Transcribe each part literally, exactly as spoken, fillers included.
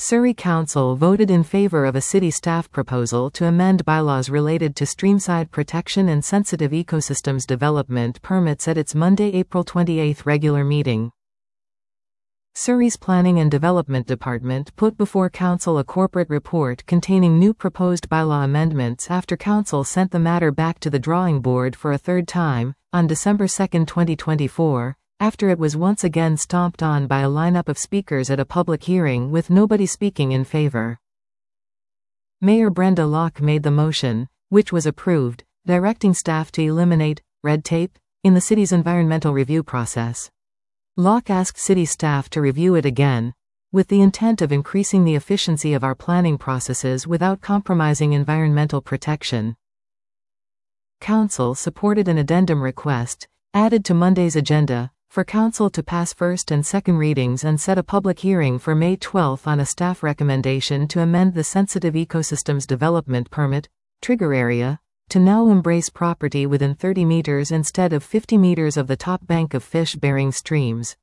Surrey Council voted in favour of a city staff proposal to amend bylaws related to streamside protection and sensitive ecosystems development permits at its Monday, April twenty-eighth regular meeting. Surrey's Planning and Development Department put before Council a corporate report containing new proposed bylaw amendments after Council sent the matter back to the drawing board for a third time, on December second twenty twenty-four, after it was once again stomped on by a lineup of speakers at a public hearing with nobody speaking in favour. Mayor Brenda Locke made the motion, which was approved, directing staff to eliminate red tape in the city's environmental review process. Locke asked city staff to review it again, with the intent of increasing the efficiency of our planning processes without compromising environmental protection. Council supported an addendum request, added to Monday's agenda, for Council to pass first and second readings and set a public hearing for May twelfth on a staff recommendation to amend the Sensitive Ecosystems Development Permit trigger area to now embrace property within thirty meters instead of fifty meters of the top bank of fish-bearing streams.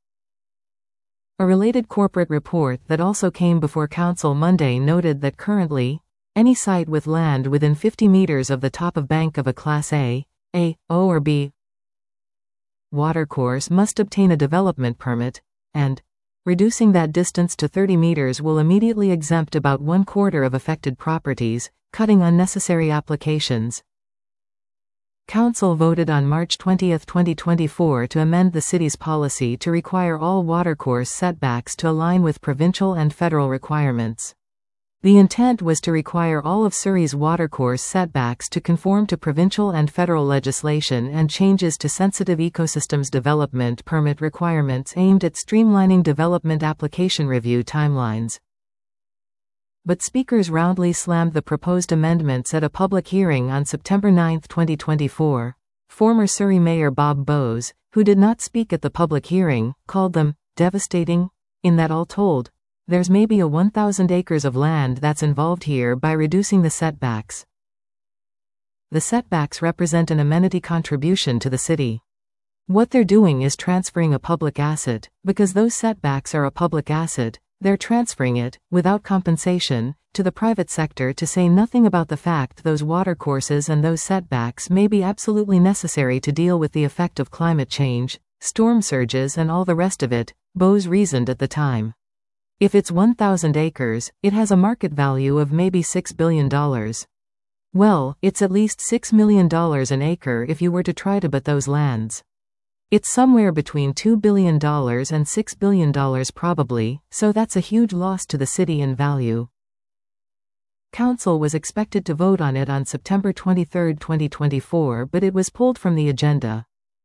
A related corporate report that also came before Council Monday noted that currently, any site with land within fifty meters of the top of bank of a Class A, A, O or B watercourse must obtain a development permit, and reducing that distance to thirty meters will immediately exempt about one quarter of affected properties, cutting unnecessary applications. Council voted on March twentieth twenty twenty-four to amend the city's policy to require all watercourse setbacks to align with provincial and federal requirements. The intent was to require all of Surrey's watercourse setbacks to conform to provincial and federal legislation and changes to sensitive ecosystems development permit requirements aimed at streamlining development application review timelines. But speakers roundly slammed the proposed amendments at a public hearing on September ninth twenty twenty-four. Former Surrey Mayor Bob Bowes, who did not speak at the public hearing, called them devastating, in that all told, there's maybe a one thousand acres of land that's involved here by reducing the setbacks. The setbacks represent an amenity contribution to the city. What they're doing is transferring a public asset, because those setbacks are a public asset. They're transferring it, without compensation, to the private sector, to say nothing about the fact those watercourses and those setbacks may be absolutely necessary to deal with the effect of climate change, storm surges and all the rest of it, Bowes reasoned at the time. If it's one thousand acres, it has a market value of maybe six billion dollars. Well, it's at least six million dollars an acre if you were to try to buy those lands. It's somewhere between two billion dollars and six billion dollars probably, so that's a huge loss to the city in value. Council was expected to vote on it on September twenty-third twenty twenty-four, but it was pulled from the agenda.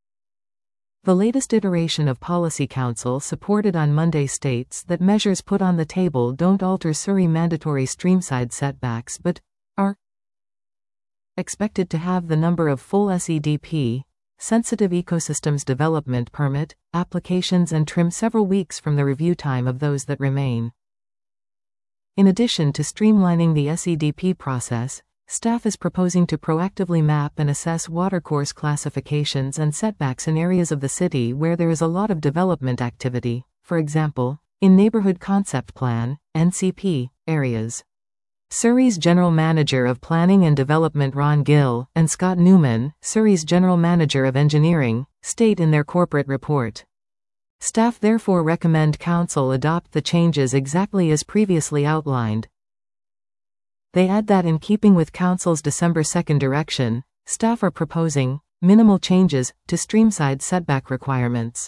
The latest iteration of Policy Council supported on Monday states that measures put on the table don't alter Surrey mandatory streamside setbacks but are expected to have the number of full S E D P Sensitive Ecosystems Development Permit applications and trim several weeks from the review time of those that remain. In addition to streamlining the S E D P process, staff is proposing to proactively map and assess watercourse classifications and setbacks in areas of the city where there is a lot of development activity, for example, in Neighbourhood Concept Plan (N C P) areas. Surrey's General Manager of Planning and Development Ron Gill and Scott Newman, Surrey's General Manager of Engineering, state in their corporate report. Staff therefore recommend Council adopt the changes exactly as previously outlined. They add that in keeping with Council's December second direction, staff are proposing minimal changes to streamside setback requirements.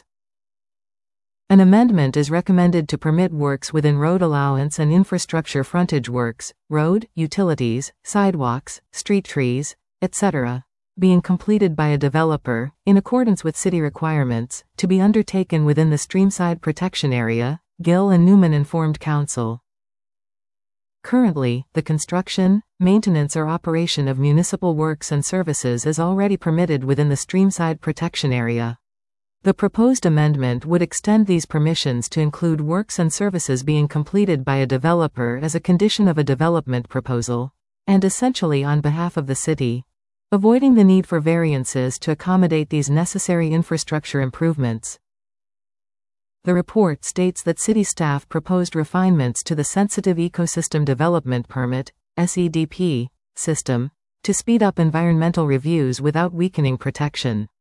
An amendment is recommended to permit works within road allowance and infrastructure frontage works, road, utilities, sidewalks, street trees, et cetera, being completed by a developer, in accordance with city requirements, to be undertaken within the streamside protection area, Gill and Newman informed Council. Currently, the construction, maintenance or operation of municipal works and services is already permitted within the streamside protection area. The proposed amendment would extend these permissions to include works and services being completed by a developer as a condition of a development proposal, and essentially on behalf of the city, avoiding the need for variances to accommodate these necessary infrastructure improvements. The report states that city staff proposed refinements to the Sensitive Ecosystem Development Permit (S E D P) system to speed up environmental reviews without weakening protection.